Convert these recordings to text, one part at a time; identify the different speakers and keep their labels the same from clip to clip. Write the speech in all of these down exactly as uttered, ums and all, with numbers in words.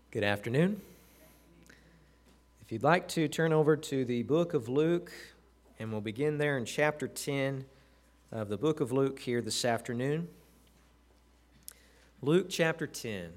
Speaker 1: Good afternoon. If you'd like to turn over to the book of Luke, and we'll begin there in chapter ten of the book of Luke here this afternoon. Luke chapter ten.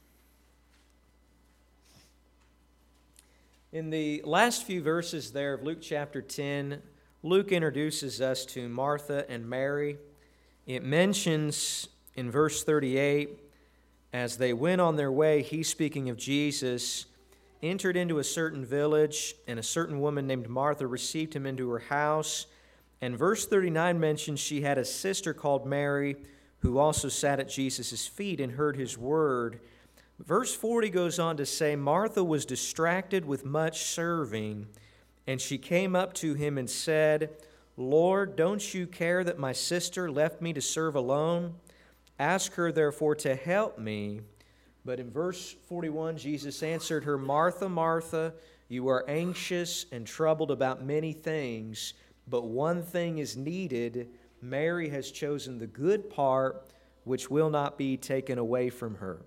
Speaker 1: In the last few verses there of Luke chapter ten, Luke introduces us to Martha and Mary. It mentions in verse thirty-eight, as they went on their way, he, speaking of Jesus, entered into a certain village, and a certain woman named Martha received him into her house. And verse thirty-nine mentions she had a sister called Mary, who also sat at Jesus' feet and heard his word. Verse forty goes on to say, Martha was distracted with much serving, and she came up to him and said, Lord, don't you care that my sister left me to serve alone? Ask her, therefore, to help me. But in verse forty-one, Jesus answered her, Martha, Martha, you are anxious and troubled about many things, but one thing is needed. Mary has chosen the good part, which will not be taken away from her.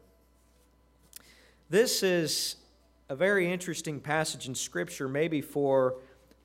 Speaker 1: This is a very interesting passage in Scripture, maybe for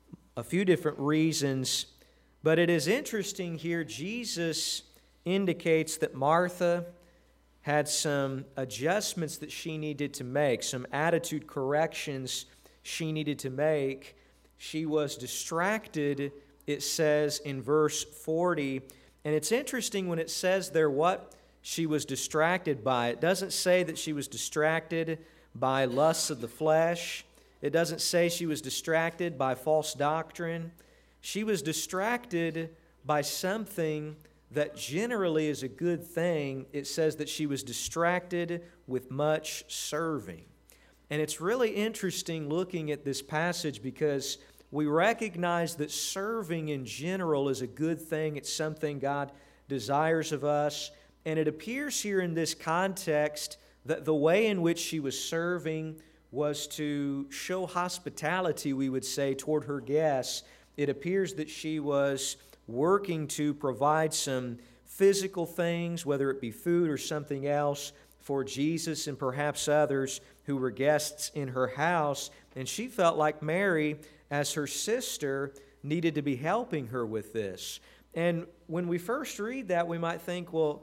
Speaker 1: a few different reasons, but it is interesting here. Jesus indicates that Martha had some adjustments that she needed to make, some attitude corrections she needed to make. She was distracted, it says in verse forty. And it's interesting when it says there what she was distracted by. It doesn't say that she was distracted by lusts of the flesh. It doesn't say she was distracted by false doctrine. She was distracted by something that generally is a good thing. It says that she was distracted with much serving. And it's really interesting looking at this passage because we recognize that serving in general is a good thing. It's something God desires of us. And it appears here in this context that the way in which she was serving was to show hospitality, we would say, toward her guests. It appears that she was working to provide some physical things, whether it be food or something else, for Jesus and perhaps others who were guests in her house. And she felt like Mary, as her sister, needed to be helping her with this. And when we first read that, we might think, well,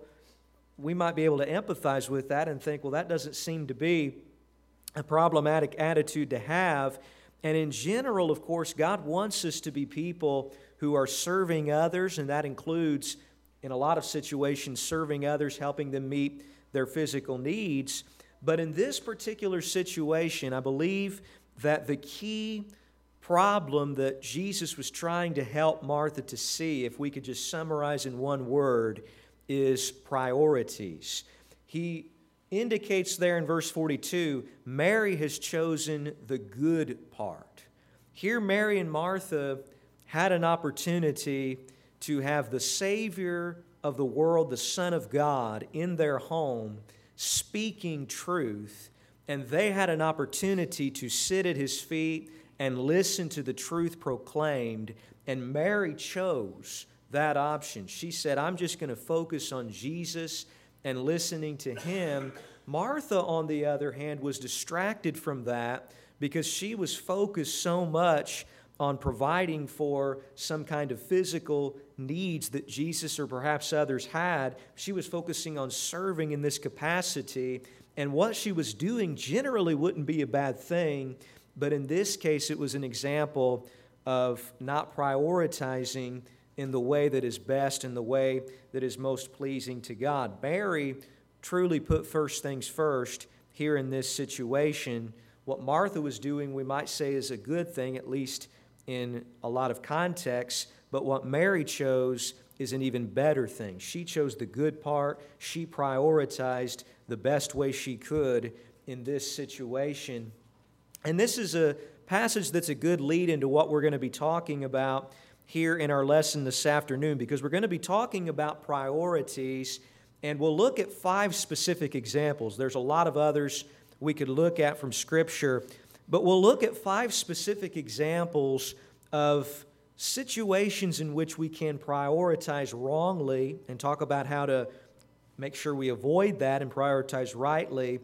Speaker 1: we might be able to empathize with that and think, well, that doesn't seem to be a problematic attitude to have. And in general, of course, God wants us to be people who are serving others, and that includes, in a lot of situations, serving others, helping them meet their physical needs. But in this particular situation, I believe that the key problem that Jesus was trying to help Martha to see, if we could just summarize in one word, is priorities. He indicates there in verse forty-two, Mary has chosen the good part. Here, Mary and Martha had an opportunity to have the Savior of the world, the Son of God, in their home, speaking truth, and they had an opportunity to sit at His feet and listen to the truth proclaimed, and Mary chose that option. She said, I'm just going to focus on Jesus and listening to Him. Martha, on the other hand, was distracted from that because she was focused so much on providing for some kind of physical needs that Jesus or perhaps others had. She was focusing on serving in this capacity, and what she was doing generally wouldn't be a bad thing, but in this case it was an example of not prioritizing in the way that is best, in the way that is most pleasing to God. Mary truly put first things first here in this situation. What Martha was doing, we might say, is a good thing, at least in a lot of contexts, but what Mary chose is an even better thing. She chose the good part. She prioritized the best way she could in this situation. And this is a passage that's a good lead into what we're going to be talking about here in our lesson this afternoon, because we're going to be talking about priorities, and we'll look at five specific examples. There's a lot of others we could look at from Scripture, but we'll look at five specific examples of situations in which we can prioritize wrongly and talk about how to make sure we avoid that and prioritize rightly.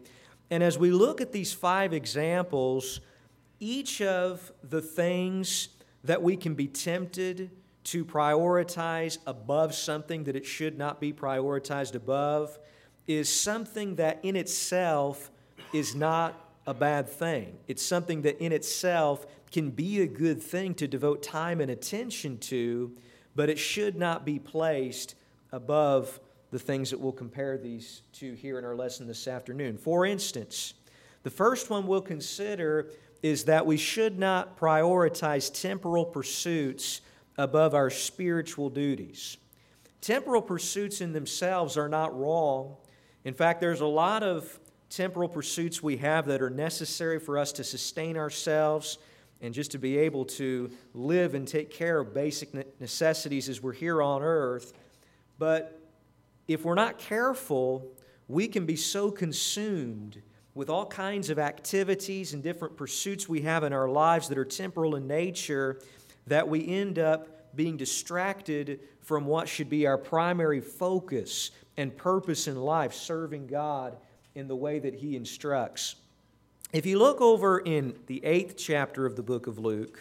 Speaker 1: And as we look at these five examples, each of the things that we can be tempted to prioritize above something that it should not be prioritized above is something that in itself is not a bad thing. It's something that in itself can be a good thing to devote time and attention to, but it should not be placed above the things that we'll compare these to here in our lesson this afternoon. For instance, the first one we'll consider is that we should not prioritize temporal pursuits above our spiritual duties. Temporal pursuits in themselves are not wrong. In fact, there's a lot of temporal pursuits we have that are necessary for us to sustain ourselves and just to be able to live and take care of basic necessities as we're here on earth. But if we're not careful, we can be so consumed with all kinds of activities and different pursuits we have in our lives that are temporal in nature that we end up being distracted from what should be our primary focus and purpose in life, serving God in the way that He instructs. If you look over in the eighth chapter of the book of Luke,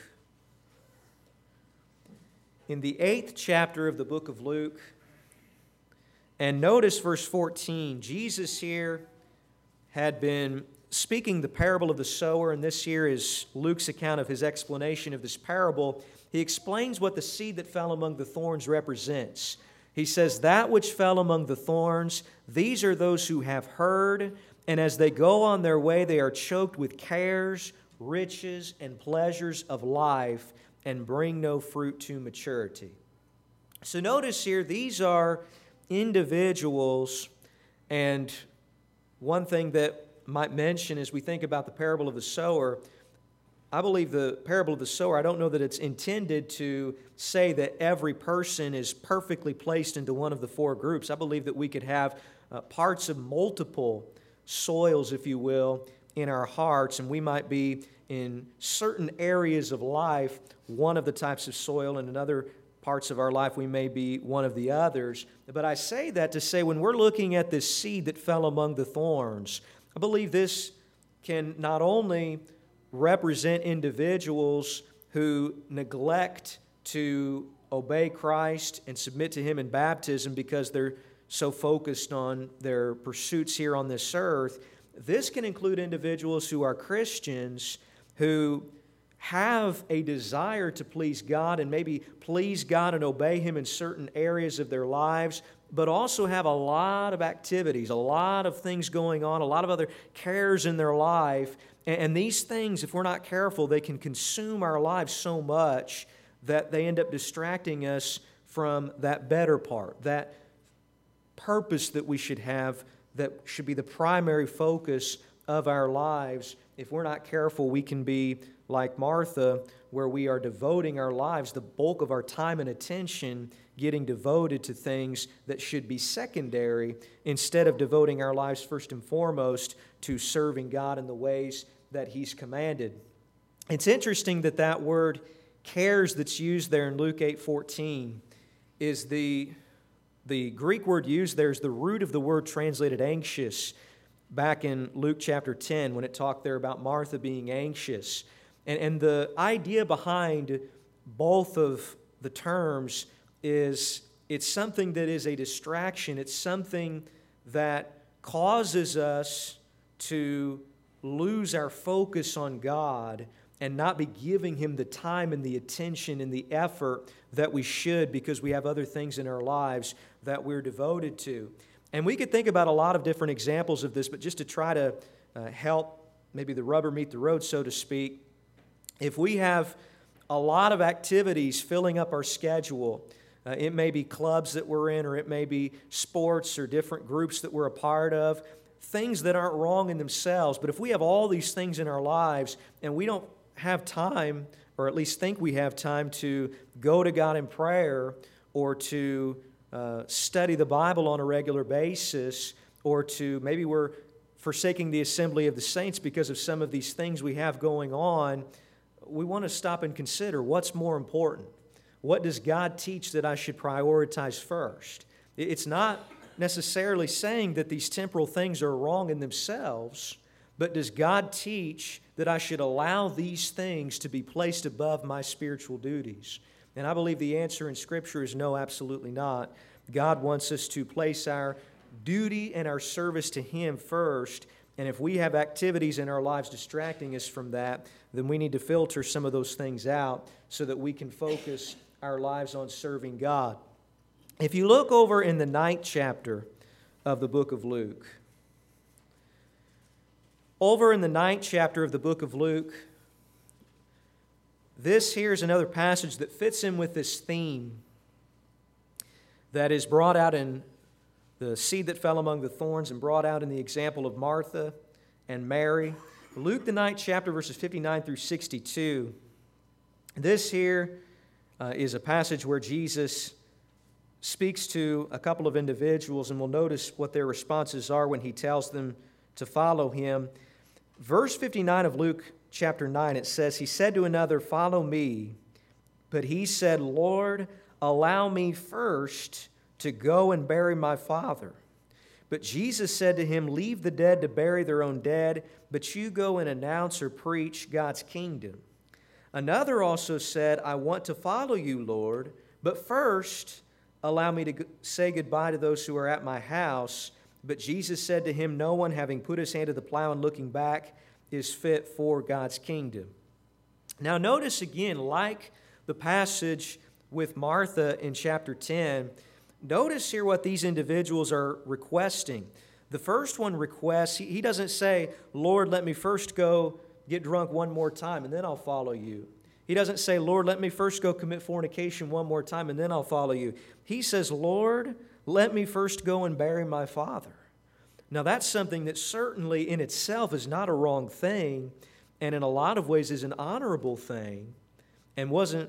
Speaker 1: in the eighth chapter of the book of Luke, and notice verse fourteen, Jesus here had been speaking the parable of the sower, and this here is Luke's account of his explanation of this parable. He explains what the seed that fell among the thorns represents. He says, "That which fell among the thorns, these are those who have heard, and as they go on their way, they are choked with cares, riches, and pleasures of life, and bring no fruit to maturity." So notice here, these are individuals, and one thing that might mention as we think about the parable of the sower, I believe the parable of the sower, I don't know that it's intended to say that every person is perfectly placed into one of the four groups. I believe that we could have uh, parts of multiple soils, if you will, in our hearts, and we might be in certain areas of life one of the types of soil, and in other parts of our life we may be one of the others. But I say that to say when we're looking at this seed that fell among the thorns, I believe this can not only represent individuals who neglect to obey Christ and submit to Him in baptism because they're so focused on their pursuits here on this earth. This can include individuals who are Christians who have a desire to please God and maybe please God and obey Him in certain areas of their lives, but also have a lot of activities, a lot of things going on, a lot of other cares in their life. And these things, if we're not careful, they can consume our lives so much that they end up distracting us from that better part, that purpose that we should have, that should be the primary focus of our lives. If we're not careful, we can be like Martha, where we are devoting our lives, the bulk of our time and attention, getting devoted to things that should be secondary instead of devoting our lives first and foremost to serving God in the ways that He's commanded. It's interesting that that word cares that's used there in Luke eight fourteen is the, the Greek word used there is the root of the word translated anxious back in Luke chapter ten when it talked there about Martha being anxious. And, and the idea behind both of the terms is it's something that is a distraction. It's something that causes us to lose our focus on God and not be giving Him the time and the attention and the effort that we should because we have other things in our lives that we're devoted to. And we could think about a lot of different examples of this, but just to try to uh, help maybe the rubber meet the road, so to speak, if we have a lot of activities filling up our schedule, uh, it may be clubs that we're in, or it may be sports or different groups that we're a part of, things that aren't wrong in themselves. But if we have all these things in our lives and we don't have time, or at least think we have time to go to God in prayer or to uh, study the Bible on a regular basis, or to maybe we're forsaking the assembly of the saints because of some of these things we have going on, we want to stop and consider what's more important. What does God teach that I should prioritize first? It's not necessarily saying that these temporal things are wrong in themselves, but does God teach that I should allow these things to be placed above my spiritual duties? And I believe the answer in Scripture is no, absolutely not. God wants us to place our duty and our service to Him first, and if we have activities in our lives distracting us from that, then we need to filter some of those things out so that we can focus our lives on serving God. If you look over in the ninth chapter of the book of Luke, over in the ninth chapter of the book of Luke, this here is another passage that fits in with this theme that is brought out in the seed that fell among the thorns and brought out in the example of Martha and Mary. Luke, the ninth chapter, verses fifty-nine through sixty-two. This here uh, is a passage where Jesus speaks to a couple of individuals, and we'll notice what their responses are when He tells them to follow Him. Verse fifty-nine of Luke chapter nine, it says, He said to another, "Follow me." But he said, "Lord, allow me first to go and bury my father." But Jesus said to him, "Leave the dead to bury their own dead, but you go and announce or preach God's kingdom." Another also said, "I want to follow you, Lord, but first allow me to say goodbye to those who are at my house." But Jesus said to him, "No one, having put his hand to the plow and looking back, is fit for God's kingdom." Now notice again, like the passage with Martha in chapter ten, notice here what these individuals are requesting. The first one requests, he, he doesn't say, "Lord, let me first go get drunk one more time and then I'll follow you." He doesn't say, "Lord, let me first go commit fornication one more time and then I'll follow you." He says, "Lord, let me first go and bury my father." Now that's something that certainly in itself is not a wrong thing, and in a lot of ways is an honorable thing, and wasn't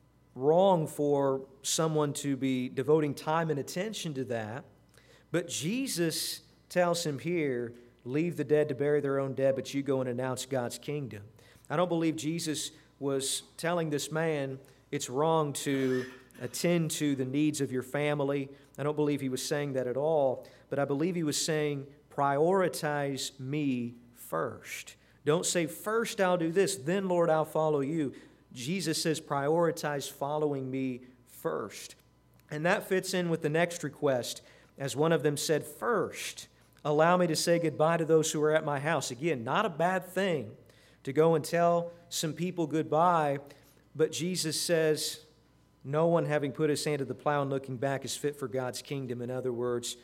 Speaker 1: wrong for someone to be devoting time and attention to that. But Jesus tells him here, "Leave the dead to bury their own dead, but you go and announce God's kingdom." I don't believe Jesus was telling this man it's wrong to attend to the needs of your family. I don't believe he was saying that at all, but I believe he was saying, prioritize me first. Don't say, "First I'll do this, then Lord I'll follow you." Jesus says, prioritize following me first. And that fits in with the next request, as one of them said, "First, allow me to say goodbye to those who are at my house." Again, not a bad thing to go and tell some people goodbye, but Jesus says, no one having put his hand to the plow and looking back is fit for God's kingdom. In other words,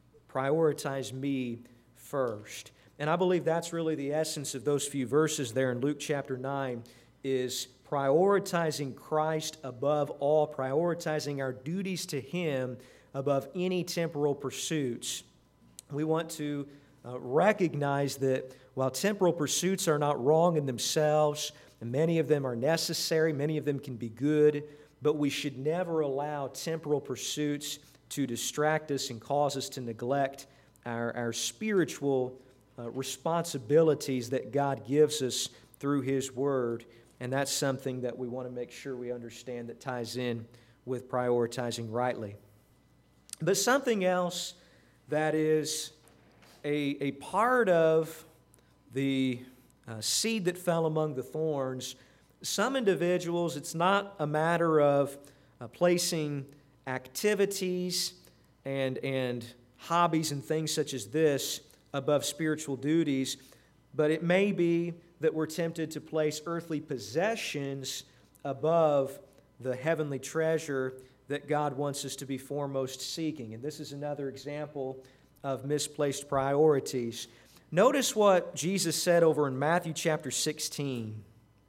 Speaker 1: prioritize me first. And I believe that's really the essence of those few verses there in Luke chapter nine, is prioritizing Christ above all, prioritizing our duties to Him above any temporal pursuits. We want to uh, recognize that while temporal pursuits are not wrong in themselves, and many of them are necessary, many of them can be good, but we should never allow temporal pursuits to distract us and cause us to neglect our, our spiritual uh, responsibilities that God gives us through His Word. And that's something that we want to make sure we understand that ties in with prioritizing rightly. But something else that is a, a part of the uh, seed that fell among the thorns, some individuals, it's not a matter of uh, placing activities and, and hobbies and things such as this above spiritual duties, but it may be that we're tempted to place earthly possessions above the heavenly treasure that God wants us to be foremost seeking. And this is another example of misplaced priorities. Notice what Jesus said over in Matthew chapter sixteen.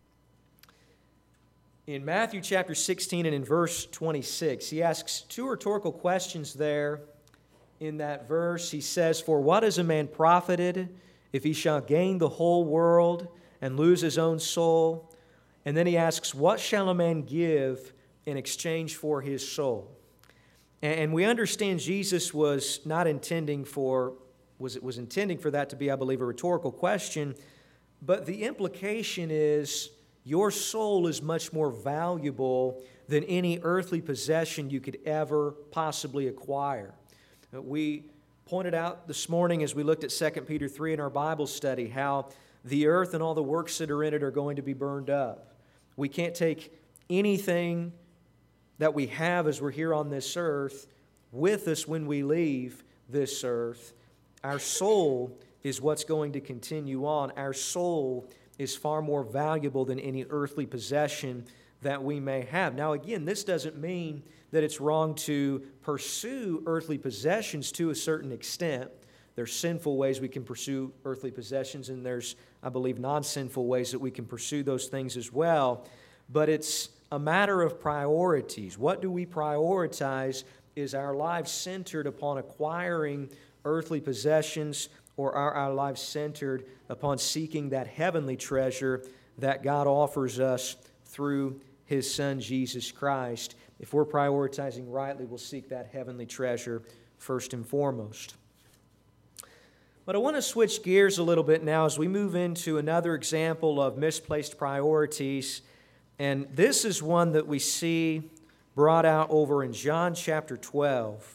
Speaker 1: In Matthew chapter sixteen and in verse twenty-six, He asks two rhetorical questions there in that verse. He says, "For what is a man profited if he shall gain the whole world and lose his own soul?" And then he asks, "What shall a man give in exchange for his soul?" And we understand Jesus was not intending for, was, was intending for that to be, I believe, a rhetorical question, but the implication is your soul is much more valuable than any earthly possession you could ever possibly acquire. We pointed out this morning as we looked at Second Peter three in our Bible study, how the earth and all the works that are in it are going to be burned up. We can't take anything that we have as we're here on this earth with us when we leave this earth. Our soul is what's going to continue on. Our soul is far more valuable than any earthly possession that we may have. Now again, this doesn't mean that it's wrong to pursue earthly possessions to a certain extent. There's sinful ways we can pursue earthly possessions, and there's, I believe, non-sinful ways that we can pursue those things as well. But it's a matter of priorities. What do we prioritize? Is our lives centered upon acquiring earthly possessions, or are our lives centered upon seeking that heavenly treasure that God offers us through His Son, Jesus Christ? If we're prioritizing rightly, we'll seek that heavenly treasure first and foremost. But I want to switch gears a little bit now as we move into another example of misplaced priorities. And this is one that we see brought out over in John chapter twelve.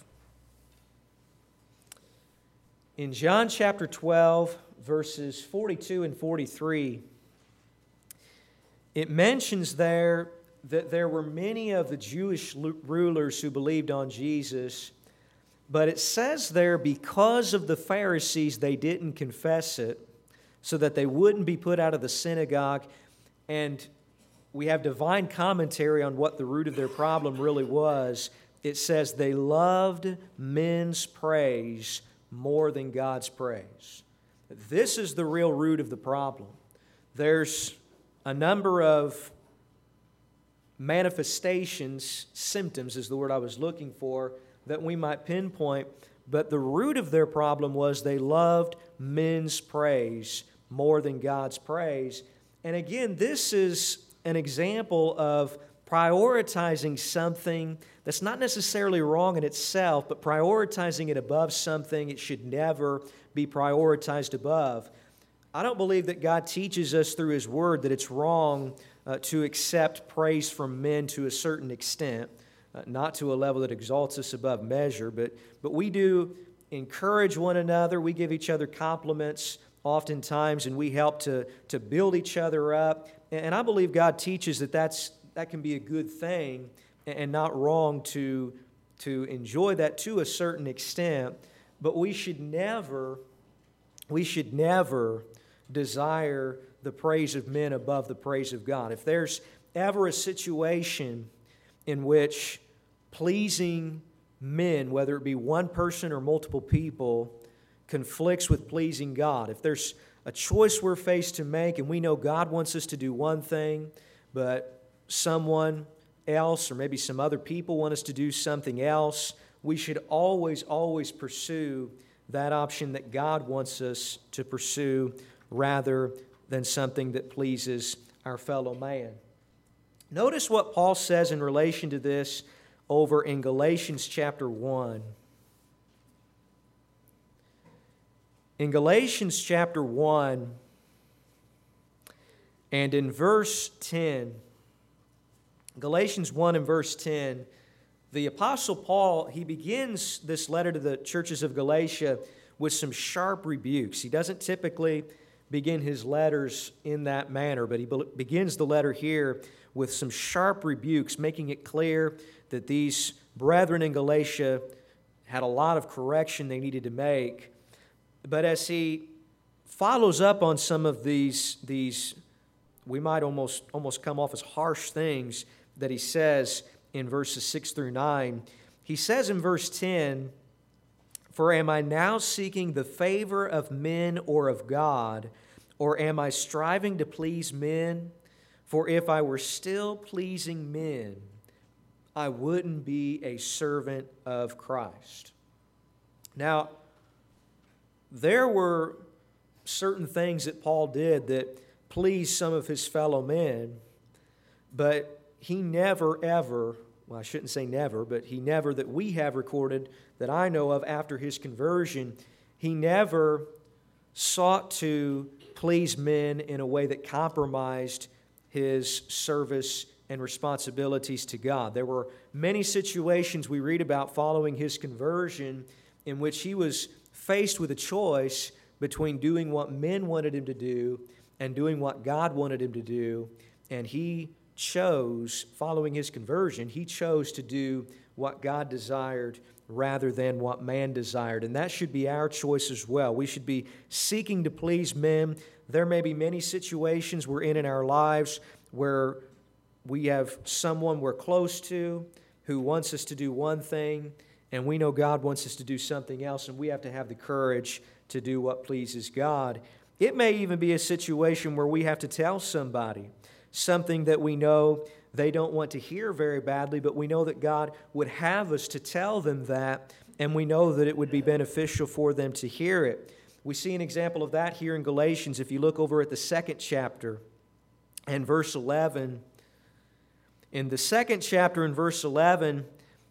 Speaker 1: In John chapter twelve, verses forty-two and forty-three, it mentions there that there were many of the Jewish rulers who believed on Jesus, but it says there, because of the Pharisees, they didn't confess it, so that they wouldn't be put out of the synagogue. And we have divine commentary on what the root of their problem really was. It says they loved men's praise more than God's praise. This is the real root of the problem. There's a number of manifestations, symptoms is the word I was looking for, that we might pinpoint, but the root of their problem was they loved men's praise more than God's praise. And again, this is an example of prioritizing something that's not necessarily wrong in itself, but prioritizing it above something it should never be prioritized above. I don't believe that God teaches us through His Word that it's wrong uh, to accept praise from men to a certain extent, uh, not to a level that exalts us above measure, but, but we do encourage one another. We give each other compliments oftentimes, and we help to, to build each other up. And I believe God teaches that that's, that can be a good thing and not wrong to, to enjoy that to a certain extent. But we should never, we should never desire the praise of men above the praise of God. If there's ever a situation in which pleasing men, whether it be one person or multiple people, conflicts with pleasing God, if there's a choice we're faced to make and we know God wants us to do one thing, but someone else or maybe some other people want us to do something else, we should always, always pursue that option that God wants us to pursue rather than something that pleases our fellow man. Notice what Paul says in relation to this over in Galatians chapter one. In Galatians chapter one and in verse ten, Galatians one and verse ten, the Apostle Paul, he begins this letter to the churches of Galatia with some sharp rebukes. He doesn't typically begin his letters in that manner, but he begins the letter here with some sharp rebukes, making it clear that these brethren in Galatia had a lot of correction they needed to make. But as he follows up on some of these, these we might almost, almost come off as harsh things that he says in verses six through nine, he says in verse ten, "For am I now seeking the favor of men or of God, or am I striving to please men? For if I were still pleasing men, I wouldn't be a servant of Christ." Now, there were certain things that Paul did that pleased some of his fellow men, but he never, ever, well, I shouldn't say never, but he never, that we have recorded, that I know of after his conversion, he never sought to please men in a way that compromised his service and responsibilities to God. There were many situations we read about following his conversion in which he was faced with a choice between doing what men wanted him to do and doing what God wanted him to do, and he chose, following his conversion, he chose to do what God desired rather than what man desired. And that should be our choice as well. We should be seeking to please men. There may be many situations we're in in our lives where we have someone we're close to who wants us to do one thing, and we know God wants us to do something else, and we have to have the courage to do what pleases God. It may even be a situation where we have to tell somebody something that we know they don't want to hear very badly, but we know that God would have us to tell them that, and we know that it would be beneficial for them to hear it. We see an example of that here in Galatians. If you look over at the second chapter and verse eleven, in the second chapter in verse eleven,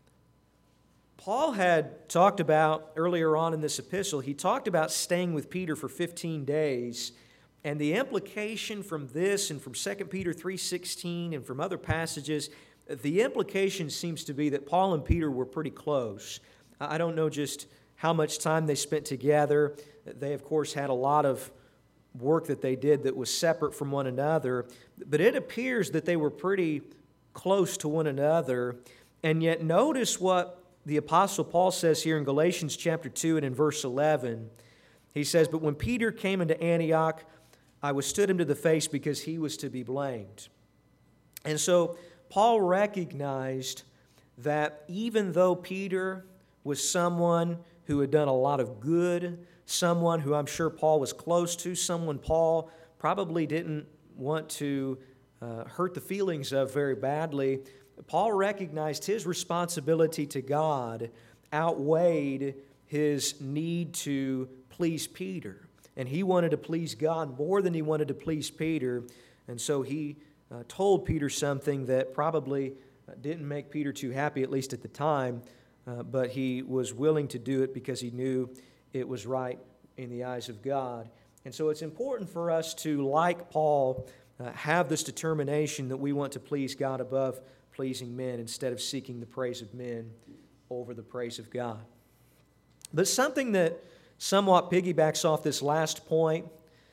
Speaker 1: Paul had talked about, earlier on in this epistle, he talked about staying with Peter for fifteen days. And the implication from this and from Second Peter three sixteen and from other passages, the implication seems to be that Paul and Peter were pretty close. I don't know just how much time they spent together. They, of course, had a lot of work that they did that was separate from one another. But it appears that they were pretty close to one another. And yet notice what the Apostle Paul says here in Galatians chapter two and in verse eleven. He says, "But when Peter came into Antioch, I withstood him to the face because he was to be blamed." And so Paul recognized that even though Peter was someone who had done a lot of good, someone who I'm sure Paul was close to, someone Paul probably didn't want to uh, hurt the feelings of very badly, Paul recognized his responsibility to God outweighed his need to please Peter. And he wanted to please God more than he wanted to please Peter. And so he uh, told Peter something that probably didn't make Peter too happy, at least at the time. Uh, but he was willing to do it because he knew it was right in the eyes of God. And so it's important for us to, like Paul, uh, have this determination that we want to please God above pleasing men instead of seeking the praise of men over the praise of God. But something that somewhat piggybacks off this last point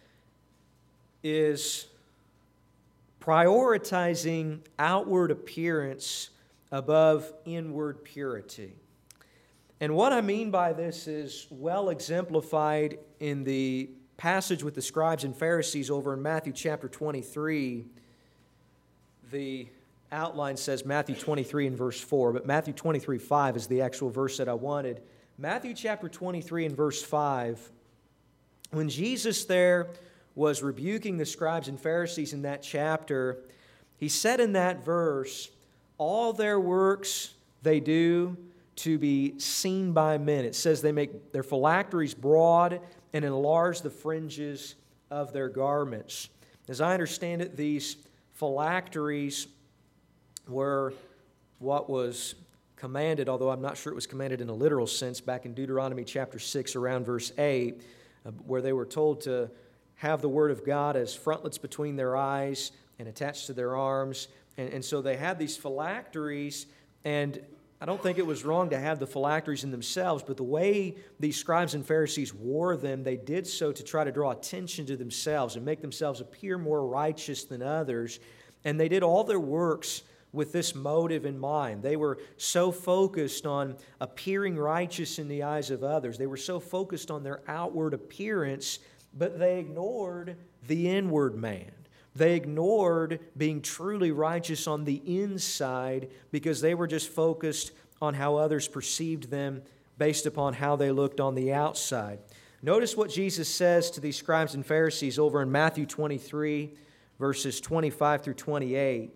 Speaker 1: is prioritizing outward appearance above inward purity. And what I mean by this is well exemplified in the passage with the scribes and Pharisees over in Matthew chapter twenty-three. The outline says Matthew twenty-three and verse four, but Matthew twenty-three five is the actual verse that I wanted. Matthew chapter twenty-three and verse five, when Jesus there was rebuking the scribes and Pharisees in that chapter, he said in that verse, all their works they do to be seen by men. It says they make their phylacteries broad and enlarge the fringes of their garments. As I understand it, these phylacteries were what was commanded, although I'm not sure it was commanded in a literal sense, back in Deuteronomy chapter six around verse eight, uh, where they were told to have the Word of God as frontlets between their eyes and attached to their arms. And, and so they had these phylacteries, and I don't think it was wrong to have the phylacteries in themselves, but the way these scribes and Pharisees wore them, they did so to try to draw attention to themselves and make themselves appear more righteous than others. And they did all their works with this motive in mind. They were so focused on appearing righteous in the eyes of others. They were so focused on their outward appearance, but they ignored the inward man. They ignored being truly righteous on the inside because they were just focused on how others perceived them based upon how they looked on the outside. Notice what Jesus says to these scribes and Pharisees over in Matthew twenty-three, verses twenty-five through twenty-eight.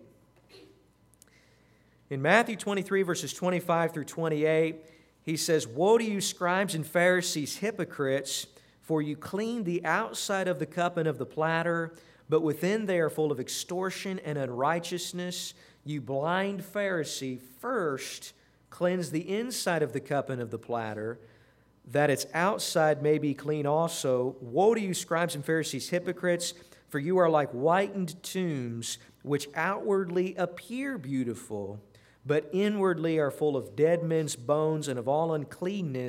Speaker 1: In Matthew twenty-three, verses twenty-five through twenty-eight, he says, "Woe to you, scribes and Pharisees, hypocrites, for you clean the outside of the cup and of the platter, but within they are full of extortion and unrighteousness. You blind Pharisee, first cleanse the inside of the cup and of the platter, that its outside may be clean also. Woe to you, scribes and Pharisees, hypocrites, for you are like whitened tombs, which outwardly appear beautiful, but inwardly are full of dead men's bones and of all uncleanness.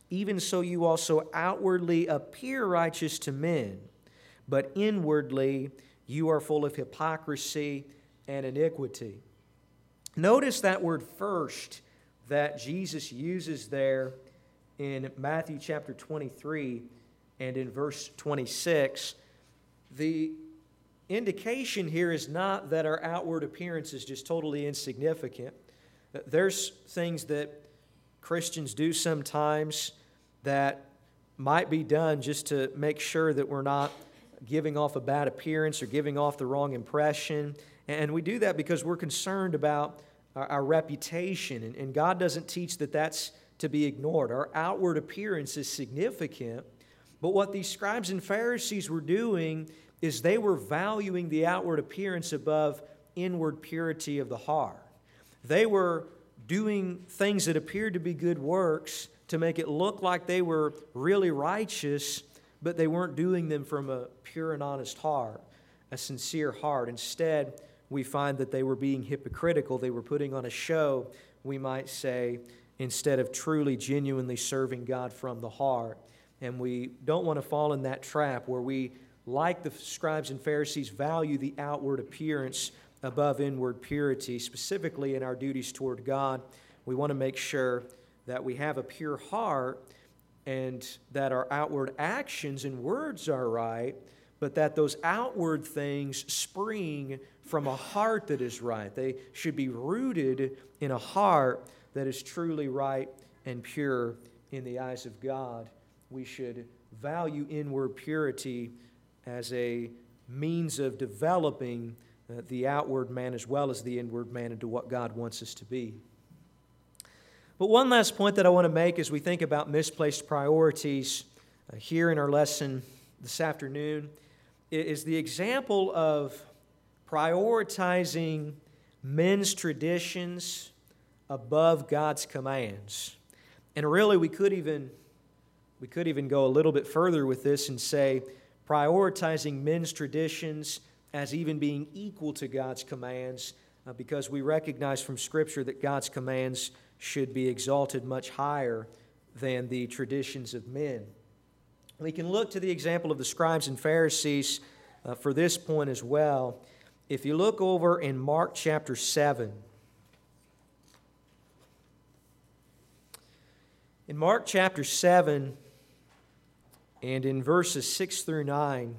Speaker 1: even so you also outwardly appear righteous to men, but inwardly you are full of hypocrisy and iniquity. Notice that word first that Jesus uses there in Matthew chapter twenty-three and in verse twenty-six. The indication here is not that our outward appearance is just totally insignificant. There's things that Christians do sometimes that might be done just to make sure that we're not giving off a bad appearance or giving off the wrong impression. And we do that because we're concerned about our, our reputation. And, and God doesn't teach that that's to be ignored. Our outward appearance is significant. But what these scribes and Pharisees were doing is they were valuing the outward appearance above inward purity of the heart. They were doing things that appeared to be good works to make it look like they were really righteous, but they weren't doing them from a pure and honest heart, a sincere heart. Instead, we find that they were being hypocritical. They were putting on a show, we might say, instead of truly, genuinely serving God from the heart. And we don't want to fall in that trap where we, like the scribes and Pharisees, value the outward appearance above inward purity. Specifically in our duties toward God, we want to make sure that we have a pure heart and that our outward actions and words are right, but that those outward things spring from a heart that is right. They should be rooted in a heart that is truly right and pure in the eyes of God. We should value inward purity as a means of developing uh, the outward man as well as the inward man into what God wants us to be. But one last point that I want to make as we think about misplaced priorities uh, here in our lesson this afternoon is the example of prioritizing men's traditions above God's commands. And really, we could even we could even go a little bit further with this and say prioritizing men's traditions as even being equal to God's commands, uh, because we recognize from Scripture that God's commands should be exalted much higher than the traditions of men. We can look to the example of the scribes and Pharisees uh, for this point as well. If you look over in Mark chapter seven, in Mark chapter seven, and in verses six through nine,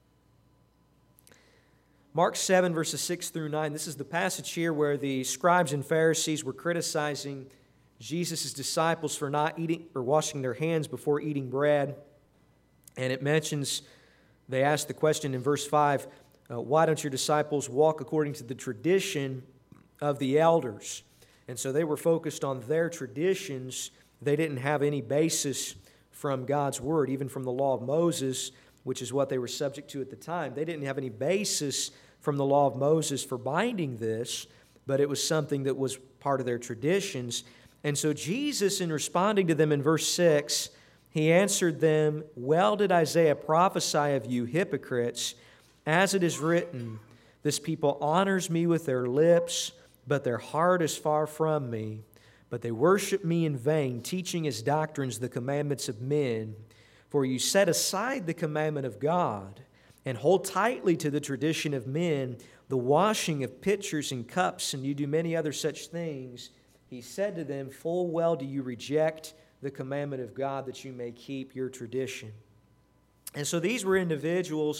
Speaker 1: Mark seven, verses six through nine, this is the passage here where the scribes and Pharisees were criticizing Jesus' disciples for not eating or washing their hands before eating bread. And it mentions, they asked the question in verse five, uh, why don't your disciples walk according to the tradition of the elders? And so they were focused on their traditions. They didn't have any basis from God's Word, even from the law of Moses, which is what they were subject to at the time. They didn't have any basis from the law of Moses for binding this, but it was something that was part of their traditions. And so Jesus, in responding to them in verse six, he answered them, well did Isaiah prophesy of you hypocrites, as it is written, this people honors me with their lips, but their heart is far from me. But they worship me in vain, teaching as doctrines the commandments of men. For you set aside the commandment of God and hold tightly to the tradition of men, the washing of pitchers and cups, and you do many other such things. He said to them, full well do you reject the commandment of God that you may keep your tradition. And so these were individuals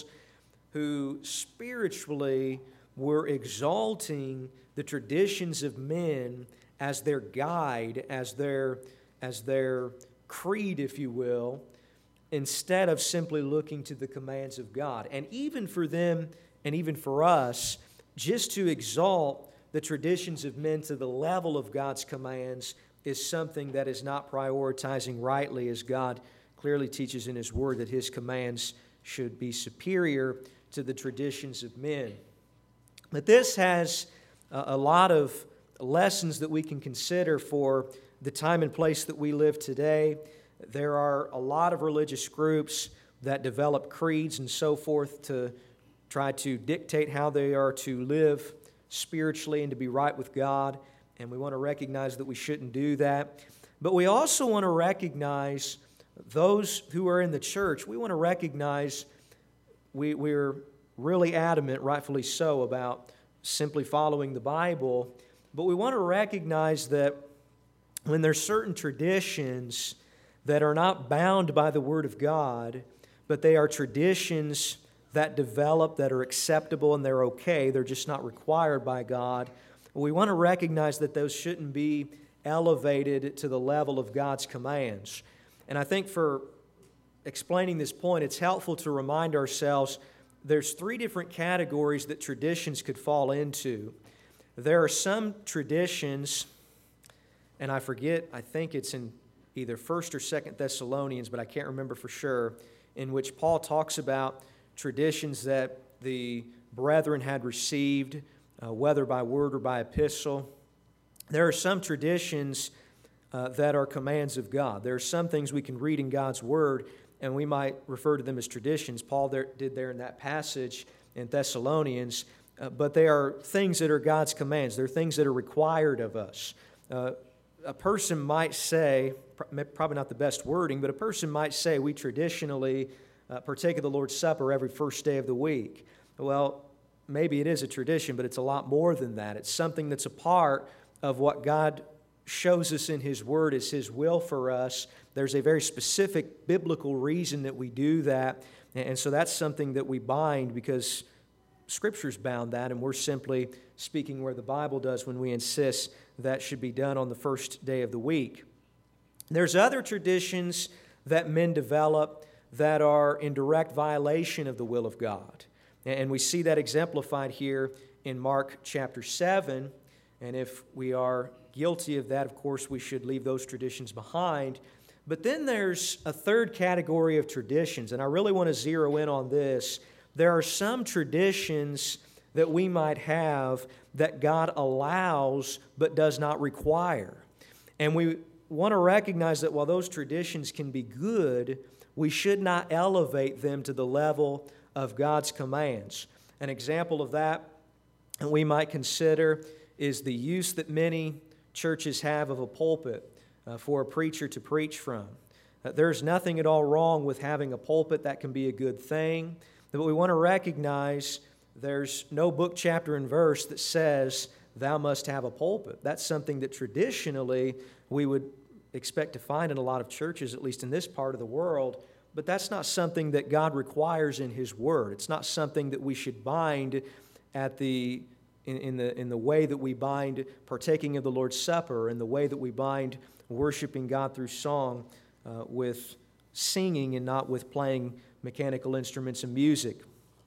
Speaker 1: who spiritually were exalting the traditions of men as their guide, as their, as their creed, if you will, instead of simply looking to the commands of God. And even for them, and even for us, just to exalt the traditions of men to the level of God's commands is something that is not prioritizing rightly, as God clearly teaches in His Word that His commands should be superior to the traditions of men. But this has a lot of lessons that we can consider for the time and place that we live today. There are a lot of religious groups that develop creeds and so forth to try to dictate how they are to live spiritually and to be right with God, and we want to recognize that we shouldn't do that. But we also want to recognize those who are in the church. We want to recognize we, we're really adamant, rightfully so, about simply following the Bible. But we want to recognize that when there's certain traditions that are not bound by the Word of God, but they are traditions that develop, that are acceptable, and they're okay, they're just not required by God, we want to recognize that those shouldn't be elevated to the level of God's commands. And I think for explaining this point, it's helpful to remind ourselves there's three different categories that traditions could fall into. There are some traditions, and I forget, I think it's in either First or Second Thessalonians, but I can't remember for sure, in which Paul talks about traditions that the brethren had received, uh, whether by word or by epistle. There are some traditions uh, that are commands of God. There are some things we can read in God's Word, and we might refer to them as traditions. Paul there, did there in that passage in Thessalonians, uh, but they are things that are God's commands. They're things that are required of us. Uh, a person might say, probably not the best wording, but a person might say, we traditionally uh, partake of the Lord's Supper every first day of the week. Well, maybe it is a tradition, but it's a lot more than that. It's something that's a part of what God shows us in His Word as His will for us. There's a very specific biblical reason that we do that, and so that's something that we bind because Scripture's bound that, and we're simply speaking where the Bible does when we insist that should be done on the first day of the week. There's other traditions that men develop that are in direct violation of the will of God, and we see that exemplified here in Mark chapter seven. And if we are guilty of that, of course, we should leave those traditions behind. But then there's a third category of traditions, and I really want to zero in on this. There are some traditions that we might have that God allows but does not require. And we want to recognize that while those traditions can be good, we should not elevate them to the level of God's commands. An example of that we might consider is the use that many churches have of a pulpit uh, for a preacher to preach from. Uh, there's nothing at all wrong with having a pulpit. That can be a good thing. But we want to recognize there's no book, chapter, and verse that says thou must have a pulpit. That's something that traditionally we would expect to find in a lot of churches, at least in this part of the world. But that's not something that God requires in His Word. It's not something that we should bind at the In, in the in the way that we bind partaking of the Lord's Supper, in the way that we bind worshiping God through song uh, with singing and not with playing mechanical instruments and music.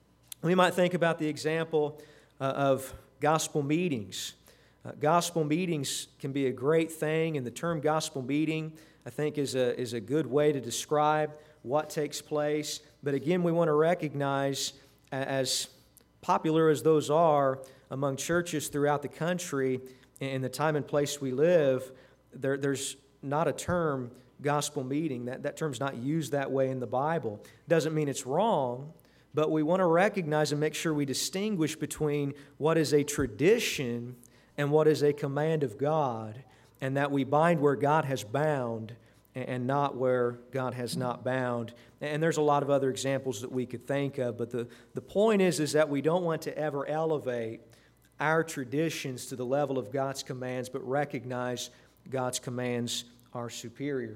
Speaker 1: We might think about the example uh, of gospel meetings. Uh, gospel meetings can be a great thing, and the term gospel meeting, I think, is a, is a good way to describe what takes place. But again, we want to recognize, as popular as those are among churches throughout the country, in the time and place we live, there, there's not a term, gospel meeting. That, that term's not used that way in the Bible. Doesn't mean it's wrong, but we want to recognize and make sure we distinguish between what is a tradition and what is a command of God, and that we bind where God has bound and not where God has not bound. And there's a lot of other examples that we could think of, but the, the point is, is that we don't want to ever elevate our traditions to the level of God's commands, but recognize God's commands are superior.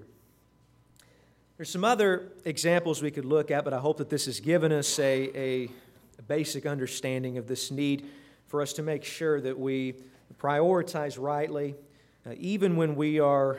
Speaker 1: There's some other examples we could look at, but I hope that this has given us a, a, a basic understanding of this need for us to make sure that we prioritize rightly, uh, even when we are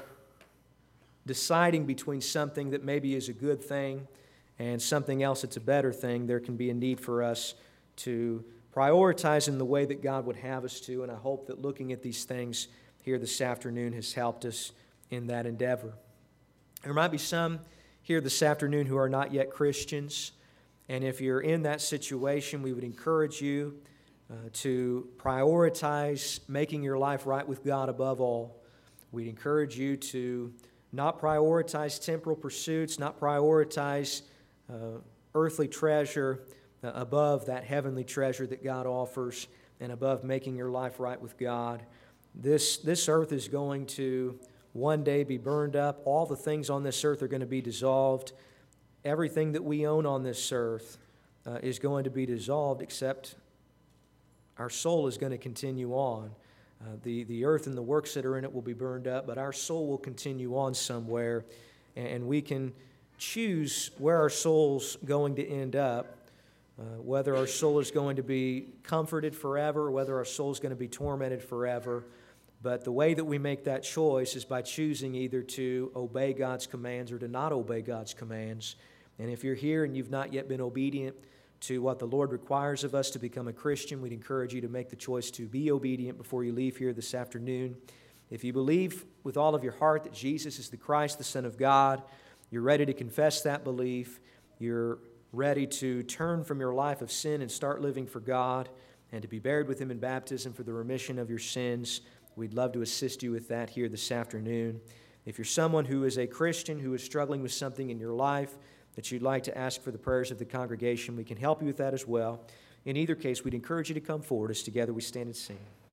Speaker 1: deciding between something that maybe is a good thing and something else that's a better thing. There can be a need for us to prioritize in the way that God would have us to, and I hope that looking at these things here this afternoon has helped us in that endeavor. There might be some here this afternoon who are not yet Christians, and if you're in that situation, we would encourage you uh, to prioritize making your life right with God above all. We'd encourage you to not prioritize temporal pursuits, not prioritize uh, earthly treasure uh, above that heavenly treasure that God offers, and above making your life right with God. This, this earth is going to one day be burned up. All the things on this earth are going to be dissolved. Everything that we own on this earth uh, is going to be dissolved, except our soul is going to continue on. Uh, the, the earth and the works that are in it will be burned up, but our soul will continue on somewhere, and, and we can choose where our soul's going to end up, uh, whether our soul is going to be comforted forever, or whether our soul is going to be tormented forever. But the way that we make that choice is by choosing either to obey God's commands or to not obey God's commands. And if you're here and you've not yet been obedient to what the Lord requires of us to become a Christian, we'd encourage you to make the choice to be obedient before you leave here this afternoon. If you believe with all of your heart that Jesus is the Christ, the Son of God, you're ready to confess that belief, you're ready to turn from your life of sin and start living for God, and to be buried with Him in baptism for the remission of your sins, we'd love to assist you with that here this afternoon. If you're someone who is a Christian who is struggling with something in your life that you'd like to ask for the prayers of the congregation, we can help you with that as well. In either case, we'd encourage you to come forward as together we stand and sing.